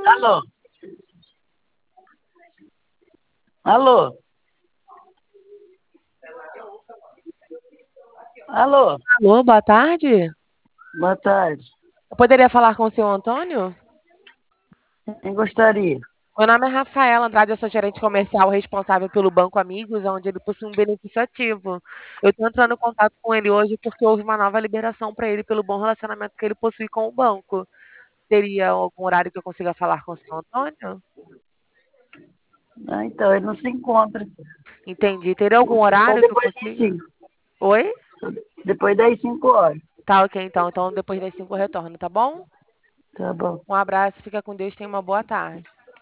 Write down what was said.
Alô? Alô? Alô? Alô, boa tarde. Boa tarde. Eu poderia falar com o senhor Antônio? Quem gostaria? Meu nome é Rafaela Andrade, eu sou gerente comercial responsável pelo Banco Amigos, onde ele possui um benefício ativo. Eu estou entrando em contato com ele hoje porque houve uma nova liberação para ele pelo bom relacionamento que ele possui com o banco. Teria algum horário que eu consiga falar com o senhor Antônio? Ah, então, ele não se encontra. Entendi. Teria algum Só horário que eu depois das consiga? 5. Oi? Depois das 5 horas. Tá, ok, então. Então depois das 5 eu retorno, tá bom? Tá bom. Um abraço, fica com Deus, tenha uma boa tarde.